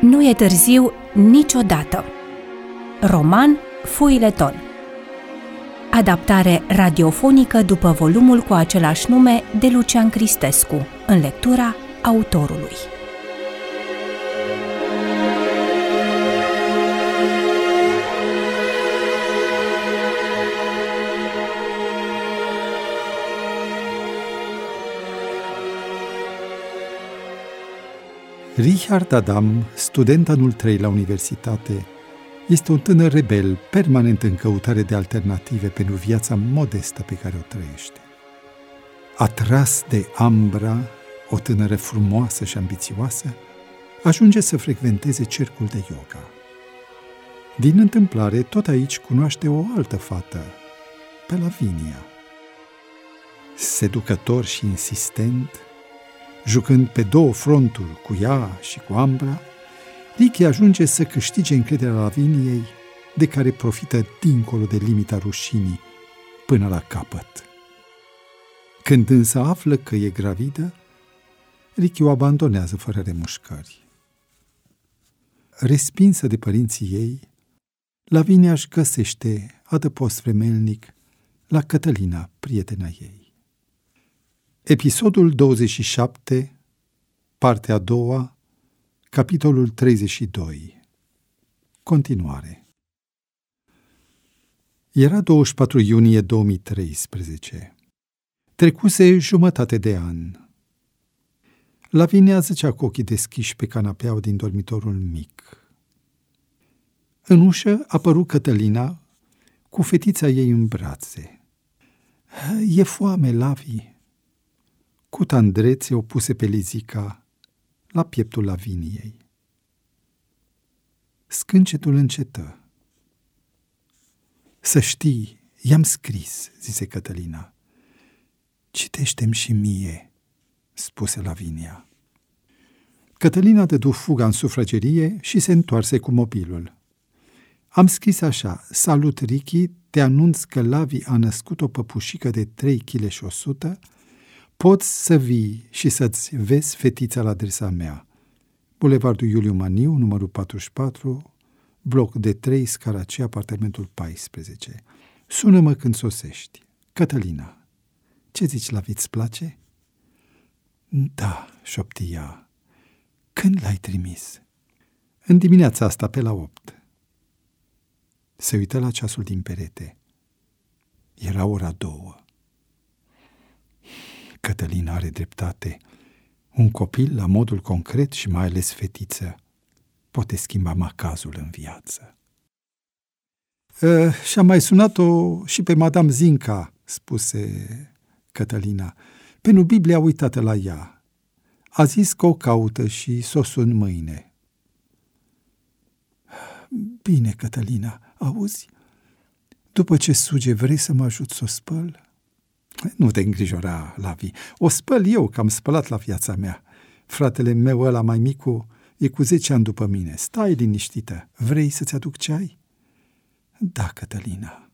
Nu e târziu niciodată. Roman Foileton. Adaptare radiofonică după volumul cu același nume de Lucian Cristescu, în lectura autorului. Richard Adam, student anul 3 la universitate, este un tânăr rebel permanent în căutare de alternative pentru viața modestă pe care o trăiește. Atras de Ambra, o tânără frumoasă și ambițioasă, ajunge să frecventeze cercul de yoga. Din întâmplare, tot aici cunoaște o altă fată, pe Lavinia. Seducător și insistent, jucând pe două fronturi cu ea și cu Ambra, Ricky ajunge să câștige încrederea Laviniei, de care profită dincolo de limita rușinii până la capăt. Când însă află că e gravidă, Ricky o abandonează fără remușcări. Respinsă de părinții ei, Lavinia își găsește adăpost vremelnic la Cătălina, prietena ei. Episodul 27, partea a doua, capitolul 32. Continuare. Era 24 iunie 2013. Trecuse jumătate de an. Lavinia zăcea cu ochii deschiși pe canapeaua din dormitorul mic. În ușă apăru Cătălina cu fetița ei în brațe. "E foame, Lavi." Cu tandrețe o puse pe Lizica la pieptul Laviniei. Scâncetul încetă. "Să știi, i-am scris," zise Cătălina. "Citește-mi și mie," spuse Lavinia. Cătălina dădu fuga în sufragerie și se întoarse cu mobilul. "Am scris așa: salut, Ricky, te anunț că Lavi a născut o păpușică de 3 kg și 100. Poți să vii și să-ți vezi fetița la adresa mea. Bulevardul Iuliu Maniu, numărul 44, bloc de 3, scara C, apartamentul 14. Sună-mă când sosești. Cătălina." "Ce zici, Lavi, îți place?" "Da," șopti ea. "Când l-ai trimis?" "În dimineața asta, pe la 8. Se uită la ceasul din perete. Era ora 2. Cătălina are dreptate. Un copil, la modul concret și mai ales fetiță, poate schimba macazul în viață. Și-am mai sunat-o și pe Madame Zinca," spuse Cătălina. "Pentru Biblia uitată la ea. A zis că o caută și s-o sun mâine." "Bine, Cătălina, auzi? După ce suge, vrei să mă ajut să o spăl?" "Nu te îngrijora, Lavi. O spăl eu, că am spălat la viața mea. Fratele meu ăla mai micu e cu 10 ani după mine. Stai liniștită. Vrei să-ți aduc ceai?" "Da, Cătălina."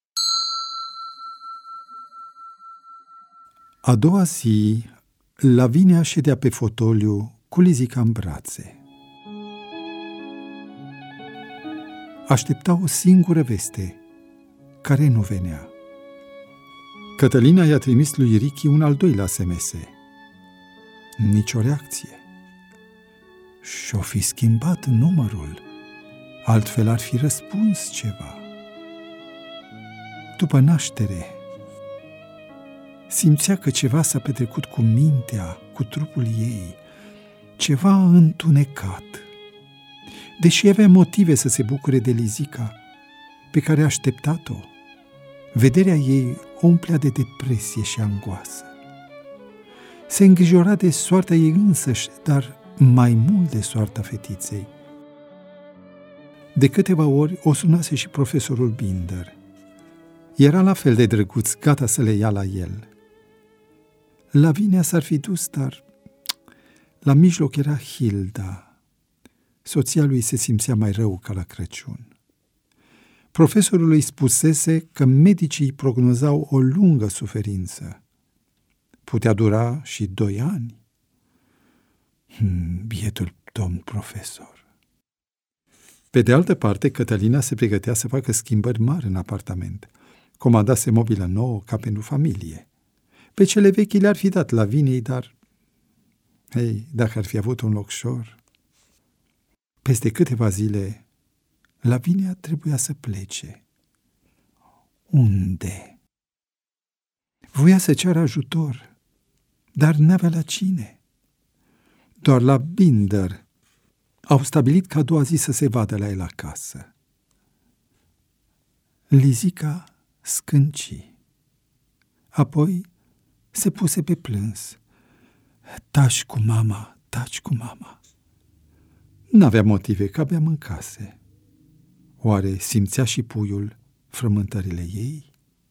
A doua zi, Lavinia ședea pe fotoliu cu Lizica în brațe. Aștepta o singură veste, care nu venea. Cătălina i-a trimis lui Ricky un al doilea SMS. Nicio reacție. Și-o fi schimbat numărul, altfel ar fi răspuns ceva. După naștere, simțea că ceva s-a petrecut cu mintea, cu trupul ei, ceva întunecat. Deși avea motive să se bucure de Lizica, pe care a așteptat-o, vederea ei o umplea de depresie și angoasă. Se îngrijora de soarta ei însăși, dar mai mult de soarta fetiței. De câteva ori o sunase și profesorul Binder. Era la fel de drăguț, gata să le ia la el. Lavinia s-ar fi dus, dar la mijloc era Hilda. Soția lui se simțea mai rău ca la Crăciun. Profesorul îi spusese că medicii prognozau o lungă suferință. Putea dura și 2 ani. Bietul domn profesor. Pe de altă parte, Cătălina se pregătea să facă schimbări mari în apartament. Comandase mobilă nouă ca pentru familie. Pe cele vechi le-ar fi dat Laviniei, dar... Hei, dacă ar fi avut un locșor... Peste câteva zile, Lavinia trebuia să plece. Unde? Voia să ceară ajutor, dar n-avea la cine. Doar la Binder au stabilit ca a doua zi să se vadă la el acasă. Lizica scânci. Apoi se puse pe plâns. Taci cu mama, taci cu mama. N-avea motive, că abia mâncase. Oare simțea și puiul frământările ei?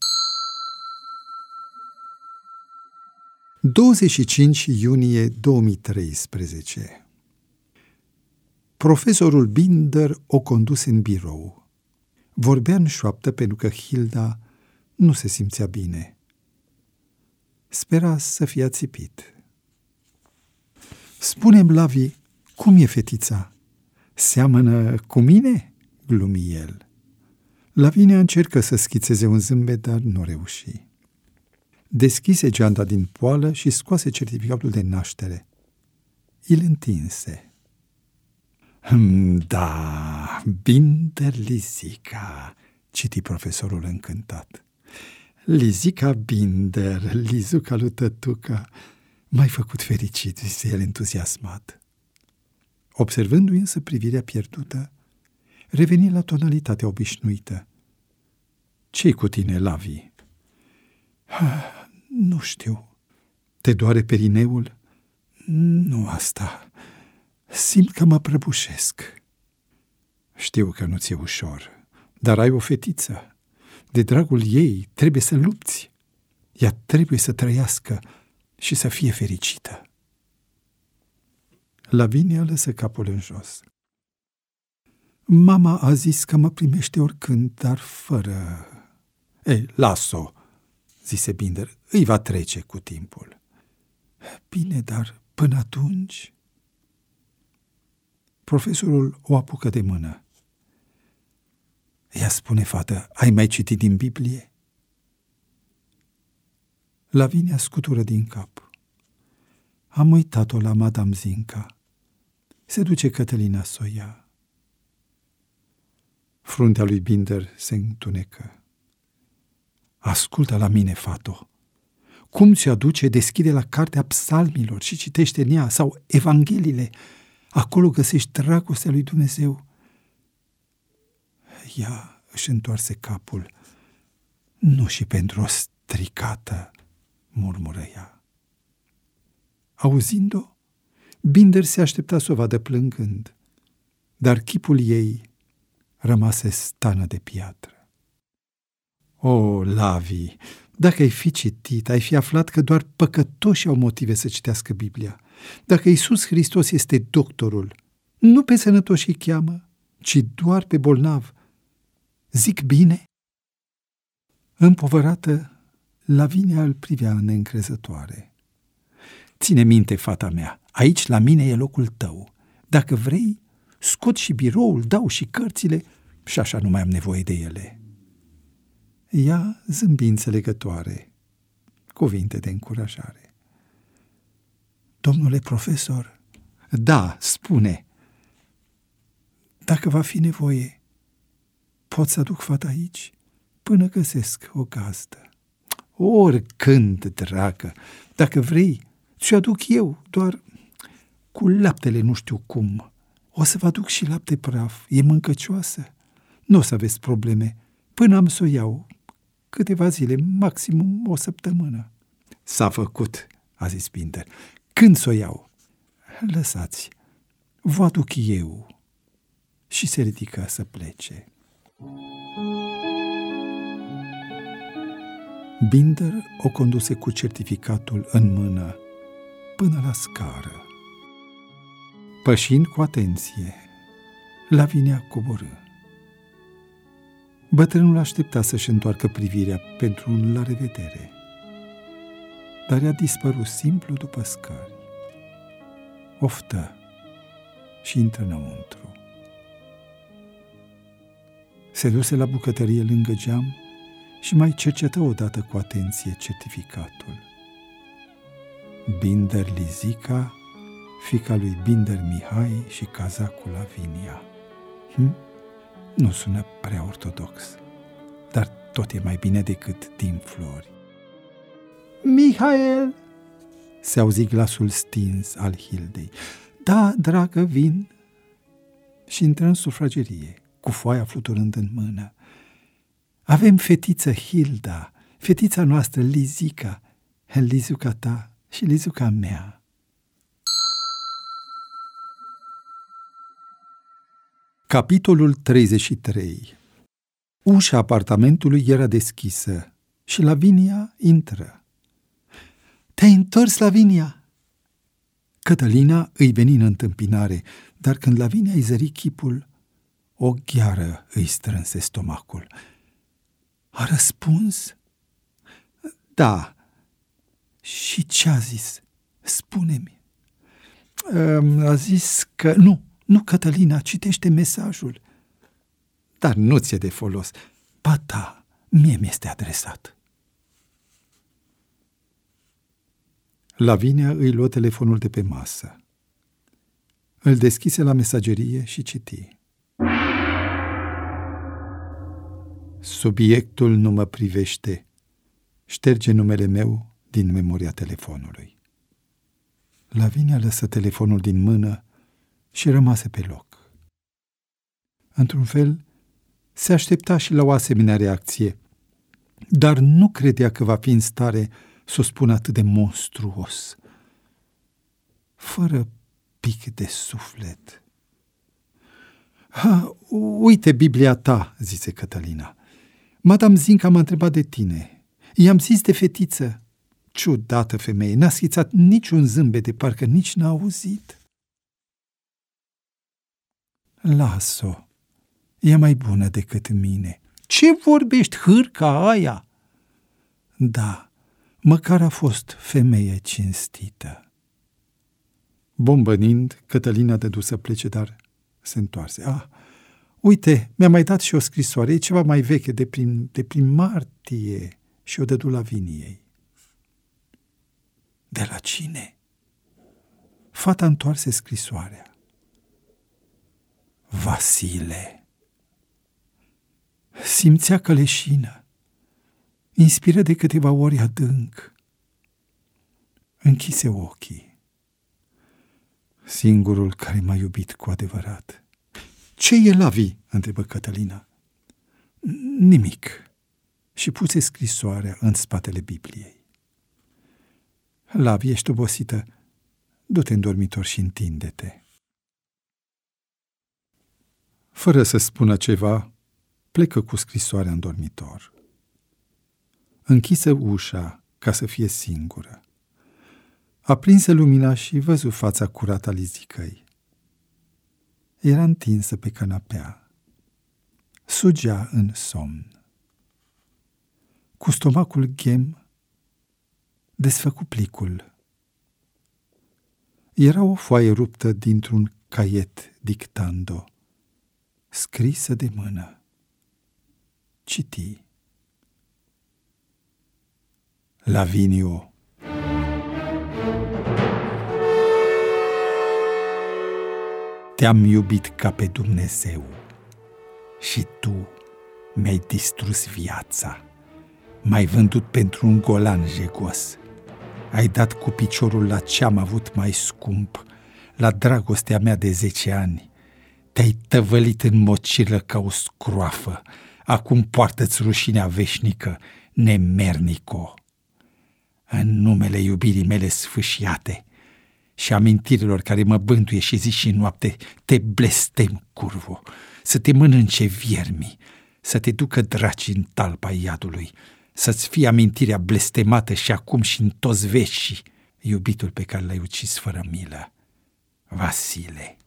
25 iunie 2013. Profesorul Binder o condus în birou. Vorbea în șoaptă pentru că Hilda nu se simțea bine. Spera să fie ațipit. Spune-mi, Lavi, cum e fetița? Seamănă cu mine?" glumi el. Lavinia încercă să schițeze un zâmbet, dar nu reuși. Deschise geanta din poală și scoase certificatul de naștere. Îl întinse. Da, Binder Lizica," citi profesorul încântat. Lizica Binder, Lizuca lui tătuca, m-ai făcut fericit," zise el entuziasmat. Observându-i însă privirea pierdută, reveni la tonalitatea obișnuită. Ce-i cu tine, Lavi?" Nu știu." Te doare perineul?" Nu asta. Simt că mă prăbușesc." Știu că nu ți-e ușor, dar ai o fetiță. De dragul ei trebuie să lupți. Ea trebuie să trăiască și să fie fericită." Lavinia lăsă capul în jos. Mama a zis că mă primește oricând, dar fără... Ei, las-o, zise Binder, îi va trece cu timpul. Bine, dar până atunci... Profesorul o apucă de mână. Ea spune, fată, ai mai citit din Biblie? Lavinia scutură din cap. Am uitat-o la Madame Zinca. Se duce Cătălina să o ia. Fruntea lui Binder se întunecă. Ascultă la mine, fato. Cum ți-o aduce, deschide la cartea psalmilor și citește în ea, sau evangheliile. Acolo găsești dragostea lui Dumnezeu. Ea își întoarse capul. Nu și pentru o stricată, murmură ea. Auzind-o, Binder se aștepta să o vadă plângând, dar chipul ei rămase stană de piatră. O, Lavi, dacă ai fi citit, ai fi aflat că doar păcătoși au motive să citească Biblia. Dacă Iisus Hristos este doctorul, nu pe sănătoși îi cheamă, ci doar pe bolnav. Zic bine? Împovărată, Lavinia îl privea neîncrezătoare. Ține minte, fata mea, aici la mine e locul tău. Dacă vrei, scot și biroul, dau și cărțile și așa nu mai am nevoie de ele. Ea zâmbi înțelegătoare, cuvinte de încurajare. Domnule profesor, da, spune. Dacă va fi nevoie, pot să aduc fata aici până găsesc o gazdă. Oricând, dragă, dacă vrei, ți-o aduc eu, doar cu laptele nu știu cum. O să vă aduc și lapte praf, e mâncăcioasă. Nu o să aveți probleme, până am să o iau. Câteva zile, maximum o săptămână. S-a făcut, a zis Binder. Când să o iau? Lăsați, vă aduc eu. Și se ridică să plece. Binder o conduse cu certificatul în mână până la scară. Pășind cu atenție, Lavinia coborâ. Bătrânul aștepta să-și întoarcă privirea pentru un la revedere, dar i-a dispărut simplu după scări. Oftă și intră înăuntru. Se duse la bucătărie lângă geam și mai cercetă odată cu atenție certificatul. Binder Lizica, fiica lui Binder Mihai și cazacul Lavinia. Nu sună prea ortodox, dar tot e mai bine decât din flori. Mihael! Se auzi glasul stins al Hildei. Da, dragă, vin. Și intră în sufragerie, cu foaia fluturând în mână. Avem fetiță Hilda, fetița noastră Lizica, Lizuca ta și Lizuca mea. Capitolul 33. Ușa apartamentului era deschisă și Lavinia intră. Te-ai întors, Lavinia? Cătălina îi veni în întâmpinare, dar când Lavinia îi zări chipul, o gheară îi strânse stomacul. A răspuns? Da. Și ce a zis? Spune-mi. A zis că... Nu, Cătălina, citește mesajul. Dar nu ți-e de folos. Ba da, mie mi-este adresat. Lavinia îi luă telefonul de pe masă. Îl deschise la mesagerie și citi. Subiectul nu mă privește. Șterge numele meu din memoria telefonului. Lavinia lăsă telefonul din mână și rămase pe loc. Într-un fel, se aștepta și la o asemenea reacție, dar nu credea că va fi în stare să o spună atât de monstruos, fără pic de suflet. Uite Biblia ta, zise Cătălina. Madame Zinca m-a întrebat de tine. I-am zis de fetiță. Ciudată femeie, n-a schițat niciun zâmbet, de parcă nici n-a auzit. Las-o, e mai bună decât mine. Ce vorbești, hârca aia? Da, măcar a fost femeie cinstită. Bombănind, Cătălina dădu să plece, dar se întoarse. Uite, mi-a mai dat și o scrisoare, e ceva mai veche, de prin martie, și o dădu Laviniei. De la cine? Fata întoarse scrisoarea. Vasile. Simțea că leșină. Inspiră de câteva ori adânc. Închise ochii. Singurul care m-a iubit cu adevărat. Ce e, Lavi? Întrebă Cătălina. Nimic. Și puse scrisoarea în spatele Bibliei. Lavi, ești obosită. Du-te în dormitor și întinde-te. Fără să spună ceva, plecă cu scrisoarea în dormitor. Închisă ușa ca să fie singură. Aprinse lumina și văzu fața curată a Lizicăi. Era întinsă pe canapea. Sugea în somn. Cu stomacul ghem, desfăcu plicul. Era o foaie ruptă dintr-un caiet dictando, scrisă de mână. Citi. Lavinio. Te-am iubit ca pe Dumnezeu și tu mi-ai distrus viața. M-ai vândut pentru un golan jegos. Ai dat cu piciorul la ce-am avut mai scump, la dragostea mea de 10 ani. Te-ai tăvălit în mocilă ca o scroafă. Acum poartă-ți rușinea veșnică, nemernico. În numele iubirii mele sfâșiate și amintirilor care mă bântuie și zi și noapte, te blestem, curvo, să te mănânce viermii, să te ducă draci în talpa iadului, să-ți fie amintirea blestemată și acum și în toți vecii, iubitul pe care l-ai ucis fără milă, Vasile.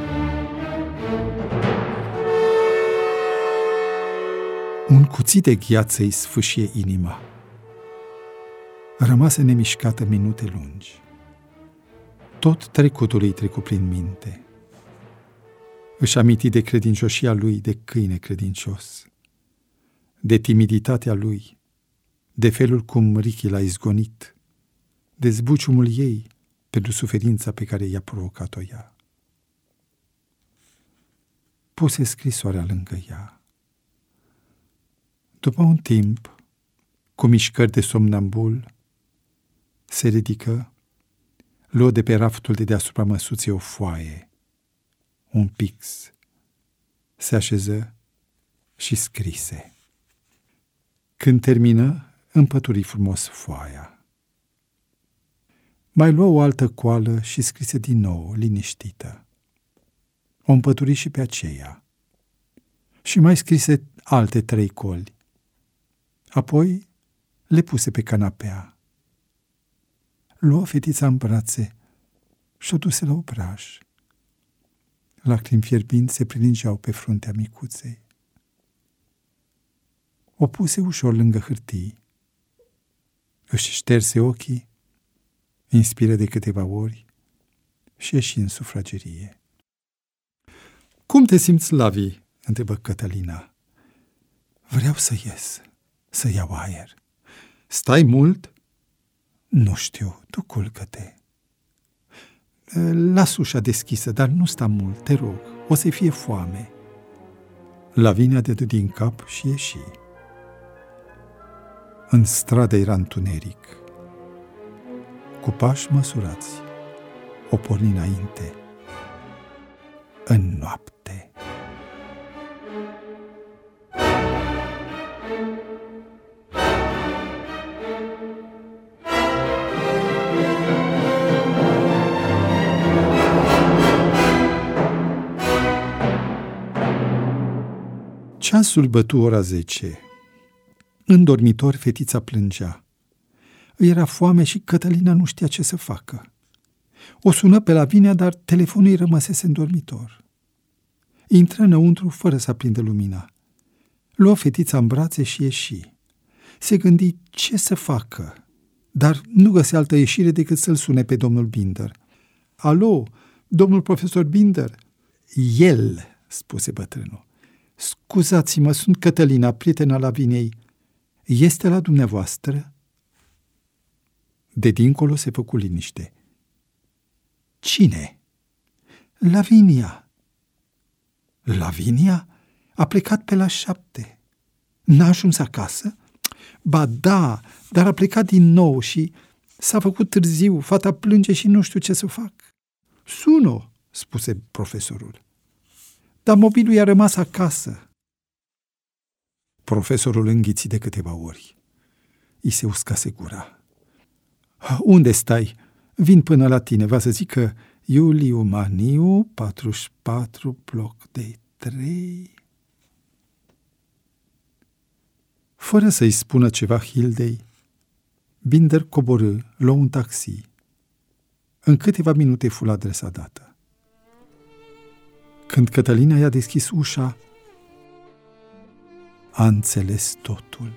Un cuțit de gheață îi sfâșie inima. Rămase nemișcată minute lungi. Tot trecutul îi trecu prin minte. Își aminti de credincioșia lui de câine credincios, de timiditatea lui, de felul cum Ricky l-a izgonit, de zbuciumul ei pentru suferința pe care i-a provocat-o ea. Puse scrisoarea lângă ea. După un timp, cu mișcări de somnambul, se ridică, luă de pe raftul de deasupra măsuței o foaie, un pix, se așeză și scrise. Când termină, împături frumos foaia. Mai luă o altă coală și scrise din nou, liniștită. O împături și pe aceea. Și mai scrise alte 3 coli. Apoi le puse pe canapea. Luă fetița în brațe și o duse la obraj. Lacrimi fierbinți se prelingeau pe fruntea micuței. O puse ușor lângă hârtii. Își șterse ochii, inspiră de câteva ori și ieși în sufragerie. Cum te simți, Lavi?" întrebă Cătălina. Vreau să ies, să iau aer." Stai mult?" Nu știu, tu culcă-te." Las ușa deschisă, dar nu sta mult, te rog, o să-i fie foame." Lavinia dădu din cap și ieși. În stradă era întuneric. Cu pași măsurați, o porni înainte, în noapte. Ceasul bătu ora 10. În dormitor, fetița plângea. Îi era foame și Cătălina nu știa ce să facă. O sună pe Lavinia, dar telefonul îi rămăsese în dormitor. Intră înăuntru fără să aprindă lumina. Luă fetița în brațe și ieși. Se gândi ce să facă, dar nu găsea altă ieșire decât să-l sune pe domnul Binder. Alo, domnul profesor Binder?" El," spuse bătrânul. Scuzați-mă, sunt Cătălina, prietena Laviniei. Este la dumneavoastră?" De dincolo se făcu liniște. Cine?" Lavinia." Lavinia? A plecat pe la 7. N-a ajuns acasă?" Ba da, dar a plecat din nou și s-a făcut târziu, fata plânge și nu știu ce să fac." Sun-o," spuse profesorul. Dar mobilul i-a rămas acasă." Profesorul înghiți de câteva ori. I se uscase gura. Unde stai? Vin până la tine. Va să zic că Iuliu Maniu, 44, bloc de 3. Fără să-i spună ceva Hildei, Binder coborâ, luă un taxi. În câteva minute fu la adresa dată. Când Cătălina i-a deschis ușa, a înțeles totul.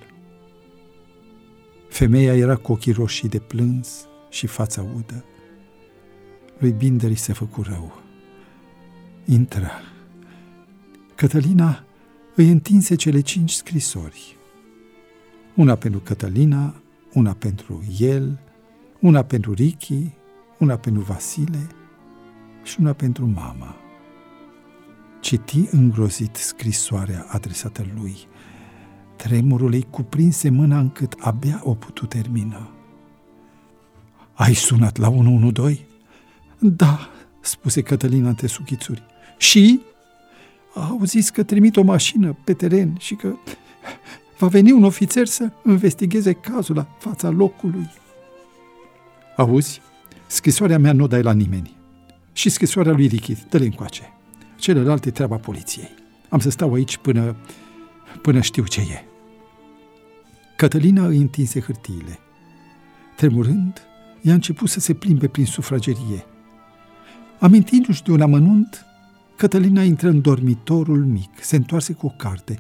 Femeia era cu ochii roșii de plâns și fața udă. Lui Binder îi se făcu rău. Intră. Cătălina îi întinse cele 5 scrisori. Una pentru Cătălina, una pentru el, una pentru Ricky, una pentru Vasile și una pentru mama. Citi îngrozit scrisoarea adresată lui. Tremurul îi cuprinse mâna încât abia o putu termina. Ai sunat la 112? Da, spuse Cătălina între sughițuri. Și? Au zis că trimit o mașină pe teren și că va veni un ofițer să investigheze cazul la fața locului. Auzi, scrisoarea mea nu o dai la nimeni. Și scrisoarea lui Ricky, dă-le încoace. Celelalte treaba poliției. Am să stau aici până știu ce e. Cătălina îi întinse hârtiile. Tremurând, i-a început să se plimbe prin sufragerie. Amintindu-și de un amănunt, Cătălina intră în dormitorul mic, se întoarse cu o carte.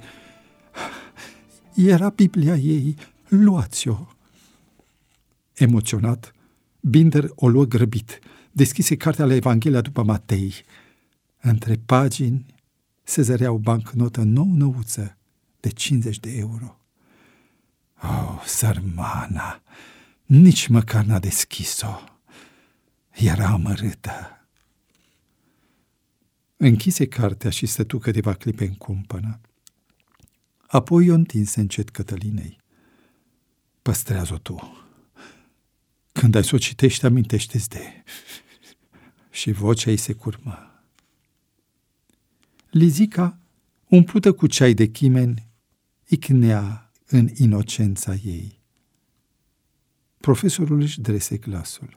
Era Biblia ei, luați-o. Emoționat, Binder o luă grăbit, deschise cartea la Evanghelia după Matei. Între pagini se zărea o bancnotă nou-năuță de 50 de euro. Oh, sărmana, nici măcar n-a deschis-o. Era amărâtă. Închise cartea și stătu câteva clipe în cumpănă. Apoi o întinse încet Cătălinei. Păstrează-o tu. Când ai să o citești, amintește-ți de... Și vocea ei se curmă. Lizica, umplută cu ceai de chimeni, icnea în inocența ei. Profesorul își drese glasul.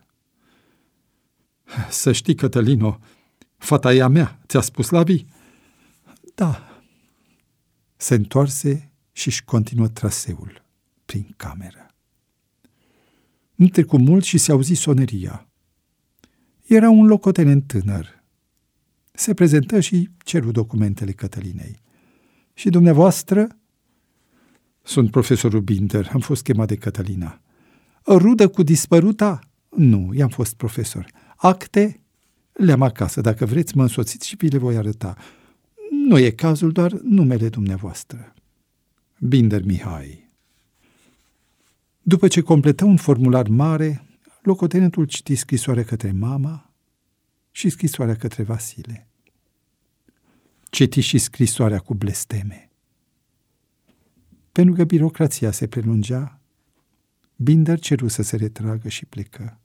Să știi, Cătălino, fata e a mea, ți-a spus Lavi? Da. Se întoarse și-și continuă traseul prin cameră. Nu trecu mult și se auzi soneria. Era un locotenent tânăr. Se prezentă și ceru documentele Cătălinei. Și dumneavoastră? Sunt profesorul Binder, am fost chemat de Cătălina. Rudă cu dispăruta? Nu, i-am fost profesor. Acte? Le-am acasă, dacă vreți mă însoțiți și vi le voi arăta. Nu e cazul, doar numele dumneavoastră. Binder Mihai. După ce completă un formular mare, locotenentul citi scrisoarea către mama și scrisoarea către Vasile. Citi și scrisoarea cu blesteme. Pentru că birocrația se prelungea, Binder ceru să se retragă și plecă.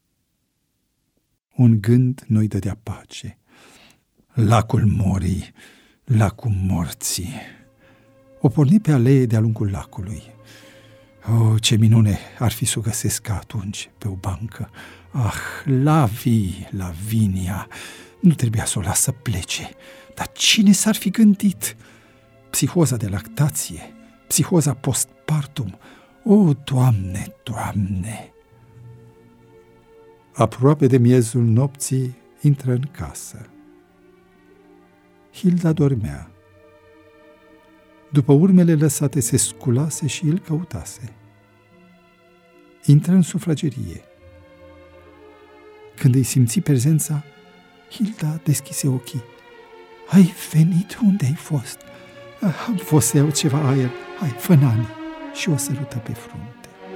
Un gând nu-i dădea pace. Lacul morii, lacul morții. O porni pe alee de-a lungul lacului. Oh, ce minune ar fi să o găsesc ca atunci, pe o bancă. Ah, Lavinia, nu trebuia să o las să plece. Dar cine s-ar fi gândit? Psihoza de lactație, psihoza postpartum. O, Doamne, Doamne! Aproape de miezul nopții intră în casă. Hilda dormea. După urmele lăsate se sculase și îl căutase. Intră în sufragerie. Când îi simți prezența, Hilda deschise ochii. Ai venit? Unde ai fost? Am fost să iau ceva aer. Hai, fă Nani. Și o sărută pe frunte.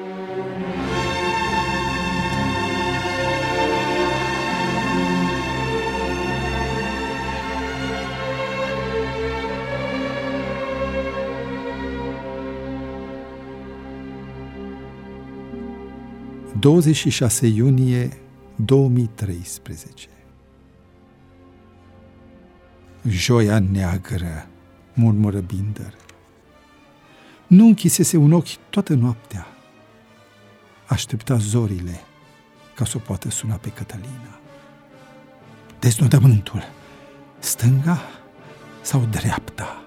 – 26 iunie 2013. Joia neagră, murmură Binder. Nu închisese un ochi toată noaptea. Aștepta zorile ca să o poată suna pe Cătălina. Deznodământul, stânga sau dreapta?